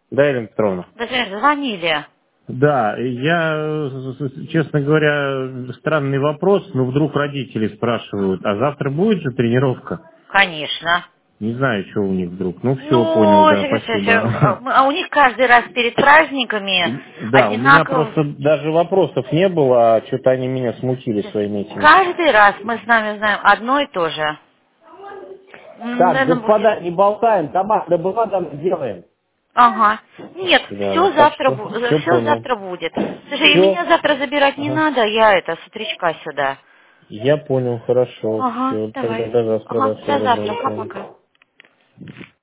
Да, Елена Петровна? Даже звонили. Да, я, честно говоря, странный вопрос, но вдруг родители спрашивают, а завтра будет же тренировка? Конечно. Не знаю, что у них вдруг. Ну, все, понял, Ну, да, спасибо. а у них каждый раз перед праздниками Да, у меня одинаково. просто даже вопросов не было, а что-то они меня смутили своими этими. Каждый раз мы с нами знаем одно и то же. Так, Наверное, будет. господа, не болтаем, команда была, там делаем. Ага. Нет, Да, все так завтра, что все все понял. завтра будет. Слушай, и Все. меня завтра забирать не Ага. надо, я это, с утречка сюда. Я понял, хорошо. Ага, Все, тогда давай. до завтра, да, Ага, всего до доброго. завтра. До свидания. Пока-пока.